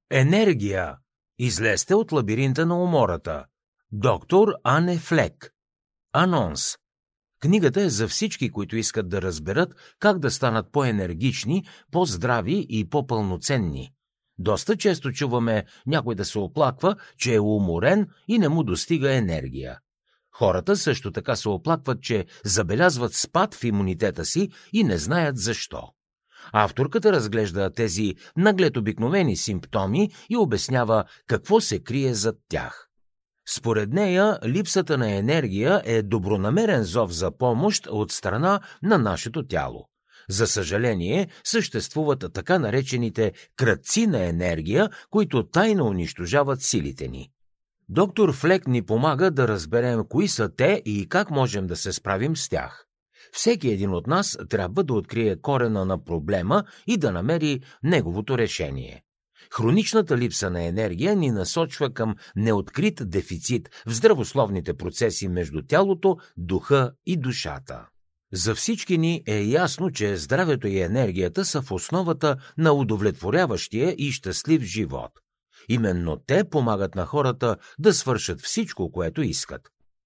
Енергия! Излезте от лабиринта на умората. Доктор Ане Флек. Анонс. Книгата е за всички, които искат да разберат как да станат по-енергични, по-здрави и по-пълноценни. Доста често чуваме някой да се оплаква, че е уморен и не му достига енергия. Хората също така се оплакват, че забелязват спад в имунитета си и не знаят защо. Авторката разглежда тези наглед обикновени симптоми и обяснява какво се крие зад тях. Според нея, липсата на енергия е добронамерен зов за помощ от страна на нашето тяло. За съжаление, съществуват така наречените крадци на енергия, които тайно унищожават силите ни. Доктор Флек ни помага да разберем кои са те и как можем да се справим с тях. Всеки един от нас трябва да открие корена на проблема и да намери неговото решение. Хроничната липса на енергия ни насочва към неоткрит дефицит в здравословните процеси между тялото, духа и душата. За всички ни е ясно, че здравето и енергията са в основата на удовлетворяващия и щастлив живот. Именно те помагат на хората да свършат всичко, което искат.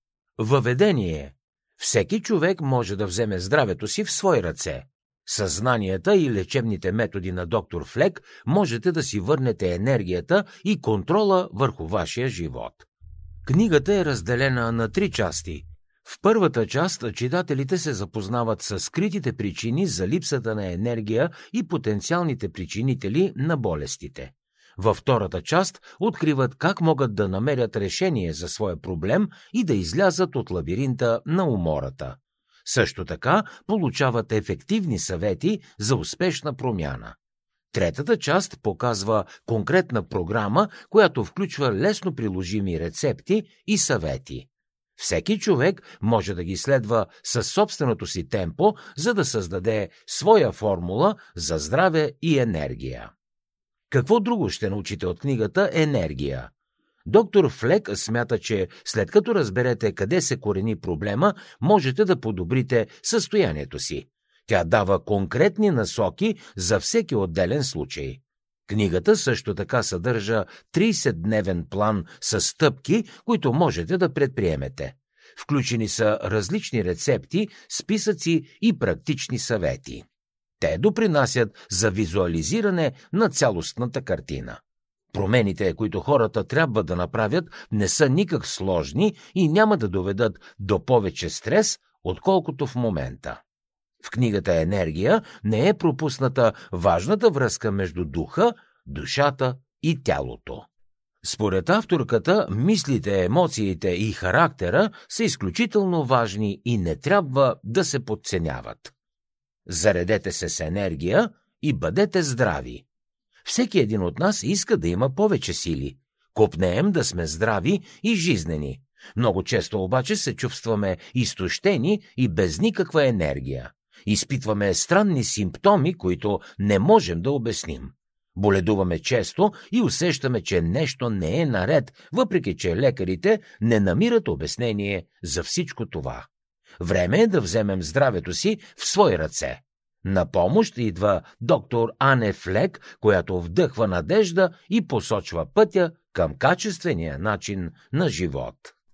Въведение. Всеки човек може да вземе здравето си в свои ръце. Съзнанията и лечебните методи на доктор Флек можете да си върнете енергията и контрола върху вашия живот. Книгата е разделена на 3 части. В първата част читателите се запознават с скритите причини за липсата на енергия и потенциалните причинители на болестите. Във втората част откриват как могат да намерят решение за своя проблем и да излязат от лабиринта на умората. Също така получават ефективни съвети за успешна промяна. Третата част показва конкретна програма, която включва лесно приложими рецепти и съвети. Всеки човек може да ги следва със собственото си темпо, за да създаде своя формула за здраве и енергия. Какво друго ще научите от книгата «Енергия»? Доктор Флек смята, че след като разберете къде се корени проблема, можете да подобрите състоянието си. Тя дава конкретни насоки за всеки отделен случай. Книгата също така съдържа 30-дневен план с стъпки, които можете да предприемете. Включени са различни рецепти, списъци и практични съвети. Те допринасят за визуализиране на цялостната картина. Промените, които хората трябва да направят, не са никак сложни и няма да доведат до повече стрес, отколкото в момента. В книгата «Енергия» не е пропусната важната връзка между духа, душата и тялото. Според авторката, мислите, емоциите и характера са изключително важни и не трябва да се подценяват. Заредете се с енергия и бъдете здрави. Всеки един от нас иска да има повече сили. Копнеем да сме здрави и жизнени. Много често обаче се чувстваме изтощени и без никаква енергия. Изпитваме странни симптоми, които не можем да обясним. Боледуваме често и усещаме, че нещо не е наред, въпреки че лекарите не намират обяснение за всичко това. Време е да вземем здравето си в свои ръце. На помощ идва доктор Ане Флек, която вдъхва надежда и посочва пътя към качествения начин на живот.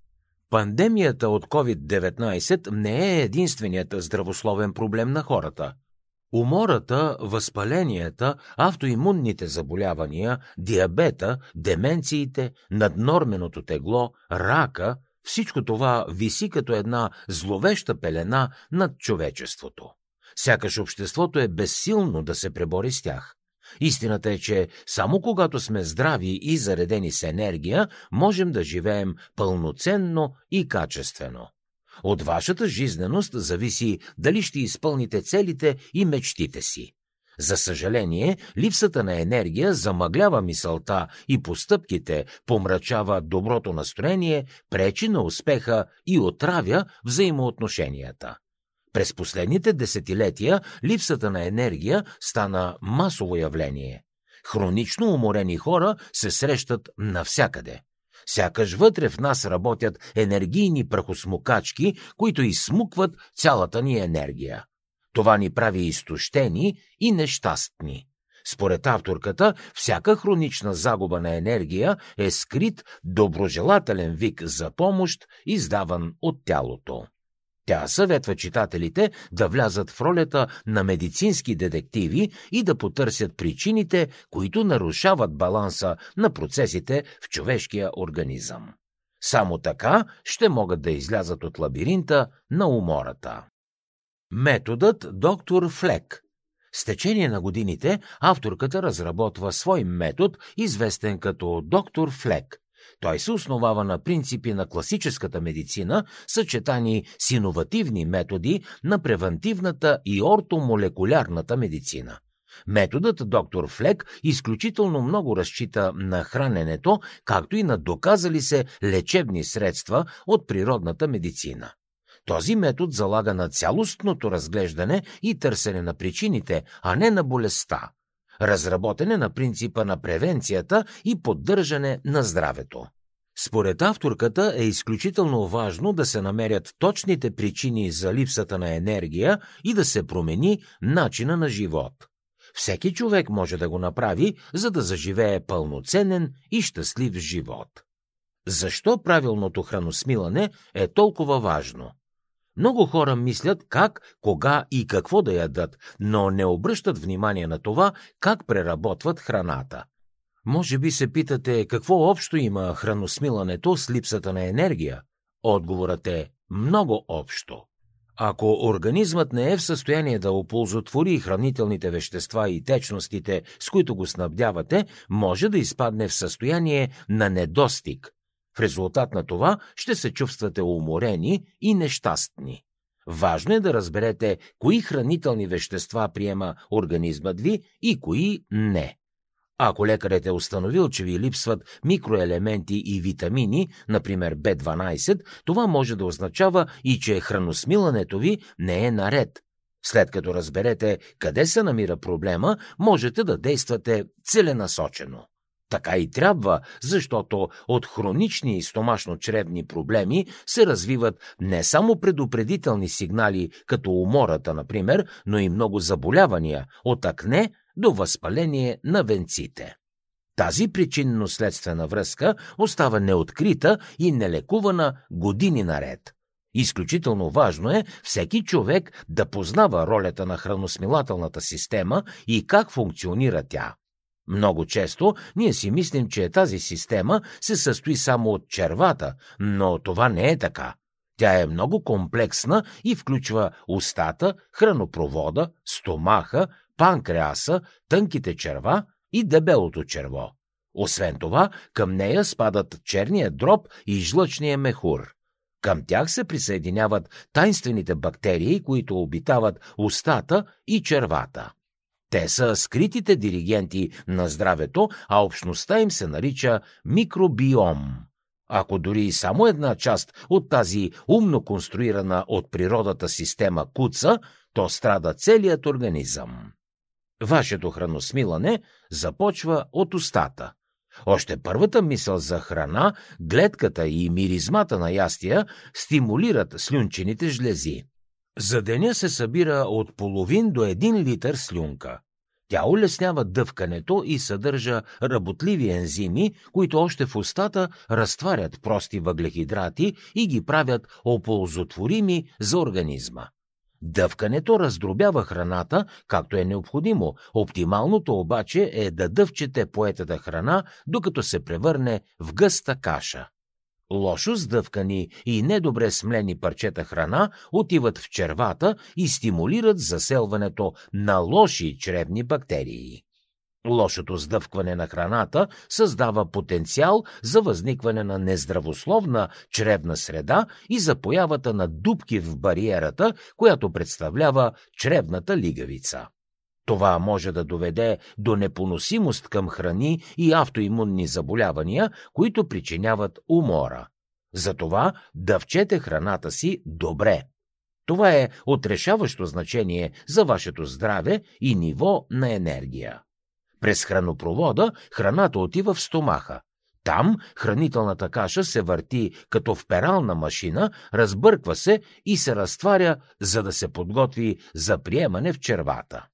Пандемията от COVID-19 не е единственият здравословен проблем на хората. Умората, възпаленията, автоимунните заболявания, диабета, деменциите, наднорменото тегло, рака – всичко това виси като една зловеща пелена над човечеството. Сякаш обществото е безсилно да се пребори с тях. Истината е, че само когато сме здрави и заредени с енергия, можем да живеем пълноценно и качествено. От вашата жизненост зависи дали ще изпълните целите и мечтите си. За съжаление, липсата на енергия замъглява мисълта и постъпките, помрачава доброто настроение, пречи на успеха и отравя взаимоотношенията. През последните десетилетия липсата на енергия стана масово явление. Хронично уморени хора се срещат навсякъде. Сякаш вътре в нас работят енергийни прахосмукачки, които изсмукват цялата ни енергия. Това ни прави изтощени и нещастни. Според авторката, всяка хронична загуба на енергия е скрит доброжелателен вик за помощ, издаван от тялото. Тя съветва читателите да влязат в ролята на медицински детективи и да потърсят причините, които нарушават баланса на процесите в човешкия организъм. Само така ще могат да излязат от лабиринта на умората. Методът доктор Флек. С течение на годините авторката разработва свой метод, известен като доктор Флек. Той се основава на принципи на класическата медицина, съчетани с иновативни методи на превантивната и ортомолекулярната медицина. Методът доктор Флек изключително много разчита на храненето, както и на доказали се лечебни средства от природната медицина. Този метод залага на цялостното разглеждане и търсене на причините, а не на болестта. Разработен е на принципа на превенцията и поддържане на здравето. Според авторката е изключително важно да се намерят точните причини за липсата на енергия и да се промени начина на живот. Всеки човек може да го направи, за да заживее пълноценен и щастлив живот. Защо правилното храносмилане е толкова важно? Много хора мислят как, кога и какво да ядат, но не обръщат внимание на това как преработват храната. Може би се питате какво общо има храносмилането с липсата на енергия? Отговорът е много общо. Ако организмът не е в състояние да оползотвори хранителните вещества и течностите, с които го снабдявате, може да изпадне в състояние на недостиг. В резултат на това ще се чувствате уморени и нещастни. Важно е да разберете кои хранителни вещества приема организмът ви и кои не. Ако лекарят е установил, че ви липсват микроелементи и витамини, например B12, това може да означава и че храносмилането ви не е наред. След като разберете къде се намира проблема, можете да действате целенасочено. Така и трябва, защото от хронични стомашно-чревни проблеми се развиват не само предупредителни сигнали, като умората, например, но и много заболявания, от акне до възпаление на венците. Тази причинно-следствена връзка остава неоткрита и нелекувана години наред. Изключително важно е всеки човек да познава ролята на храносмилателната система и как функционира тя. Много често ние си мислим, че тази система се състои само от червата, но това не е така. Тя е много комплексна и включва устата, хранопровода, стомаха, панкреаса, тънките черва и дебелото черво. Освен това, към нея спадат черния дроб и жлъчния мехур. Към тях се присъединяват тайнствените бактерии, които обитават устата и червата. Те са скритите диригенти на здравето, а общността им се нарича микробиом. Ако дори и само една част от тази умно конструирана от природата система куца, то страда целият организъм. Вашето храносмилане започва от устата. Още първата мисъл за храна, гледката и миризмата на ястия стимулират слюнчените жлези. За деня се събира от половин до 1 литър слюнка. Тя улеснява дъвкането и съдържа работливи ензими, които още в устата разтварят прости въглехидрати и ги правят оползотворими за организма. Дъвкането раздробява храната, както е необходимо. Оптималното обаче е да дъвчете поетата храна, докато се превърне в гъста каша. Лошо сдъвкани и недобре смлени парчета храна отиват в червата и стимулират заселването на лоши чревни бактерии. Лошото сдъвкване на храната създава потенциал за възникване на нездравословна чревна среда и за появата на дупки в бариерата, която представлява чревната лигавица. Това може да доведе до непоносимост към храни и автоимунни заболявания, които причиняват умора. Затова дъвчете храната си добре. Това е от решаващо значение за вашето здраве и ниво на енергия. През хранопровода храната отива в стомаха. Там хранителната каша се върти като в перална машина, разбърква се и се разтваря, за да се подготви за приемане в червата.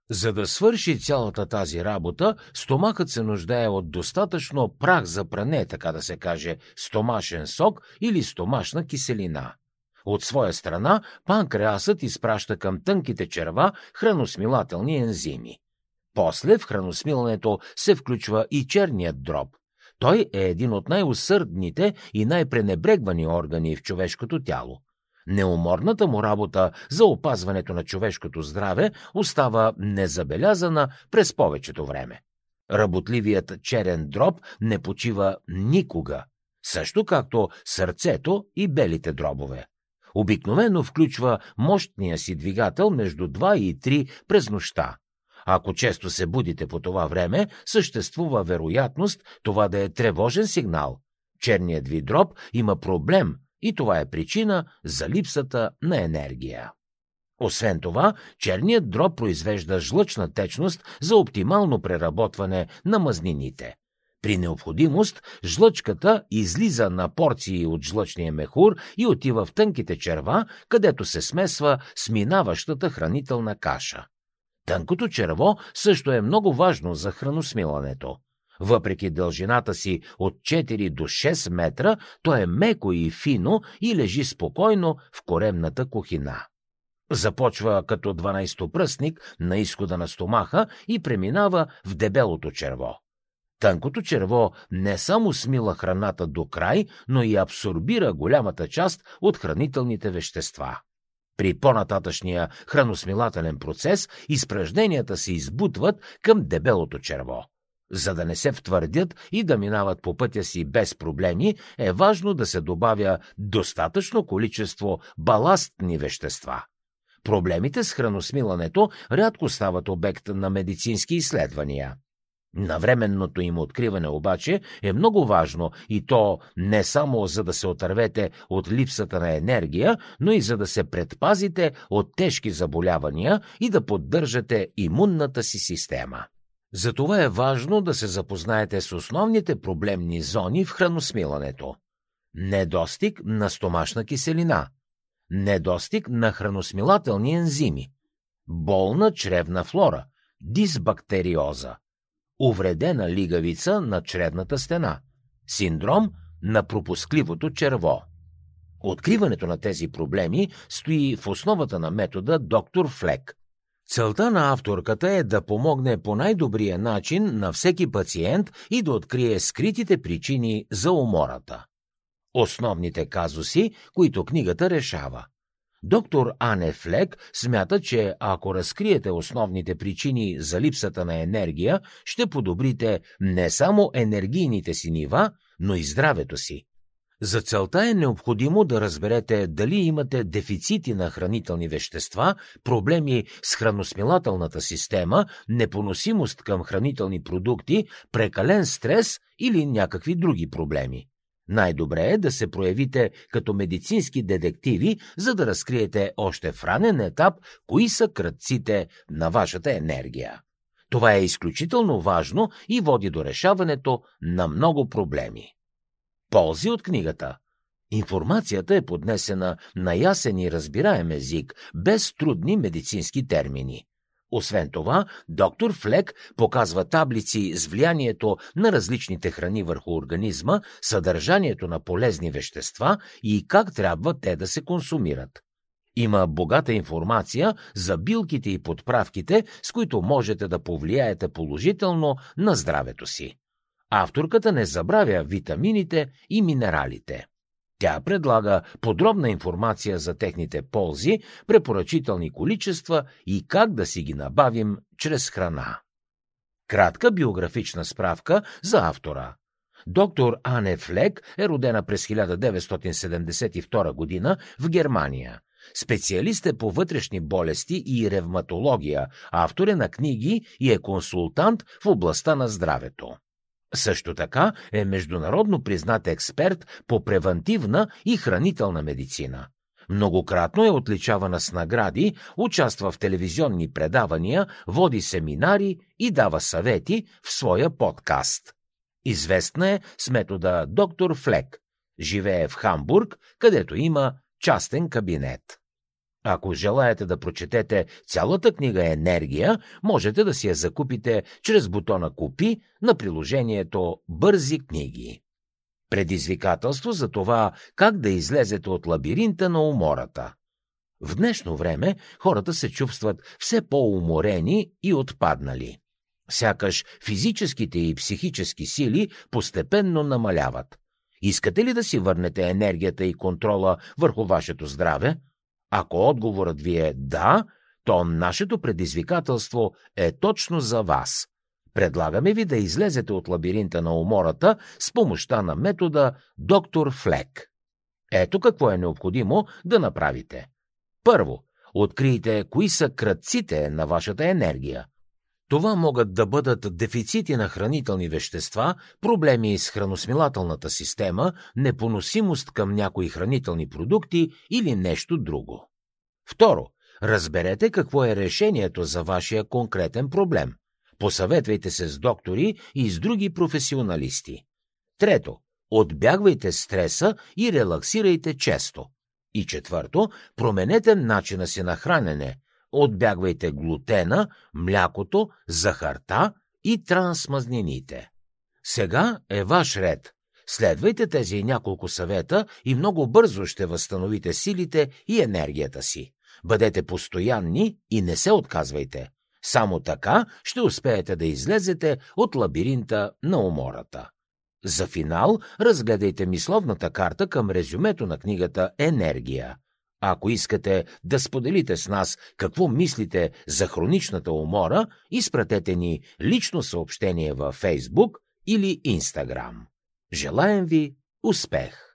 За да свърши цялата тази работа, стомахът се нуждае от достатъчно прах за пране, така да се каже, стомашен сок или стомашна киселина. От своя страна, панкреасът изпраща към тънките черва храносмилателни ензими. После в храносмилането се включва и черният дроб. Той е един от най-усърдните и най-пренебрегвани органи в човешкото тяло. Неуморната му работа за опазването на човешкото здраве остава незабелязана през повечето време. Работливият черен дроб не почива никога, също както сърцето и белите дробове. Обикновено включва мощния си двигател между 2 и 3 през нощта. Ако често се будите по това време, съществува вероятност това да е тревожен сигнал. Черният ви дроб има проблем и това е причина за липсата на енергия. Освен това, черният дроб произвежда жлъчна течност за оптимално преработване на мазнините. При необходимост, жлъчката излиза на порции от жлъчния мехур и отива в тънките черва, където се смесва с минаващата хранителна каша. Тънкото черво също е много важно за храносмилането. Въпреки дължината си от 4 до 6 метра, то е меко и фино и лежи спокойно в коремната кухина. Започва като 12-пръстник на изхода на стомаха и преминава в дебелото черво. Тънкото черво не само смила храната до край, но и абсорбира голямата част от хранителните вещества. При по-нататъчния храносмилателен процес изпражненията се избутват към дебелото черво. За да не се втвърдят и да минават по пътя си без проблеми, е важно да се добавя достатъчно количество баластни вещества. Проблемите с храносмилането рядко стават обект на медицински изследвания. Навременното им откриване обаче е много важно и то не само за да се отървете от липсата на енергия, но и за да се предпазите от тежки заболявания и да поддържате имунната си система. Затова е важно да се запознаете с основните проблемни зони в храносмилането. Недостиг на стомашна киселина, недостиг на храносмилателни ензими, болна чревна флора, дисбактериоза, увредена лигавица на чревната стена, синдром на пропускливото черво. Откриването на тези проблеми стои в основата на метода доктор Флек. Целта на авторката е да помогне по най-добрия начин на всеки пациент и да открие скритите причини за умората. Основните казуси, които книгата решава. Доктор Ане Флек смята, че ако разкриете основните причини за липсата на енергия, ще подобрите не само енергийните си нива, но и здравето си. За целта е необходимо да разберете дали имате дефицити на хранителни вещества, проблеми с храносмилателната система, непоносимост към хранителни продукти, прекален стрес или някакви други проблеми. Най-добре е да се проявите като медицински детективи, за да разкриете още в ранен етап кои са крадците на вашата енергия. Това е изключително важно и води до решаването на много проблеми. Ползи от книгата. Информацията е поднесена на ясен и разбираем език, без трудни медицински термини. Освен това, доктор Флек показва таблици с влиянието на различните храни върху организма, съдържанието на полезни вещества и как трябва те да се консумират. Има богата информация за билките и подправките, с които можете да повлияете положително на здравето си. Авторката не забравя витамините и минералите. Тя предлага подробна информация за техните ползи, препоръчителни количества и как да си ги набавим чрез храна. Кратка биографична справка за автора. Доктор Ане Флек е родена през 1972 година в Германия. Специалист е по вътрешни болести и ревматология, автор е на книги и е консултант в областта на здравето. Също така е международно признат експерт по превантивна и хранителна медицина. Многократно е отличавана с награди, участва в телевизионни предавания, води семинари и дава съвети в своя подкаст. Известна е с метода доктор Флек. Живее в Хамбург, където има частен кабинет. Ако желаете да прочетете цялата книга «Енергия», можете да си я закупите чрез бутона «Купи» на приложението «Бързи книги». Предизвикателство за това как да излезете от лабиринта на умората. В днешно време хората се чувстват все по-уморени и отпаднали. Сякаш физическите и психически сили постепенно намаляват. Искате ли да си върнете енергията и контрола върху вашето здраве? Ако отговорът ви е да, то нашето предизвикателство е точно за вас. Предлагаме ви да излезете от лабиринта на умората с помощта на метода Доктор Флек. Ето какво е необходимо да направите. Първо, открийте кои са крадците на вашата енергия. Това могат да бъдат дефицити на хранителни вещества, проблеми с храносмилателната система, непоносимост към някои хранителни продукти или нещо друго. Второ, разберете какво е решението за вашия конкретен проблем. Посъветвайте се с доктори и с други професионалисти. Трето, отбягвайте стреса и релаксирайте често. И четвърто, променете начина си на хранене. Отбягвайте глутена, млякото, захарта и трансмазнините. Сега е ваш ред. Следвайте тези няколко съвета и много бързо ще възстановите силите и енергията си. Бъдете постоянни и не се отказвайте. Само така ще успеете да излезете от лабиринта на умората. За финал разгледайте мисловната карта към резюмето на книгата «Енергия». Ако искате да споделите с нас какво мислите за хроничната умора, изпратете ни лично съобщение във Facebook или Instagram. Желаем ви успех!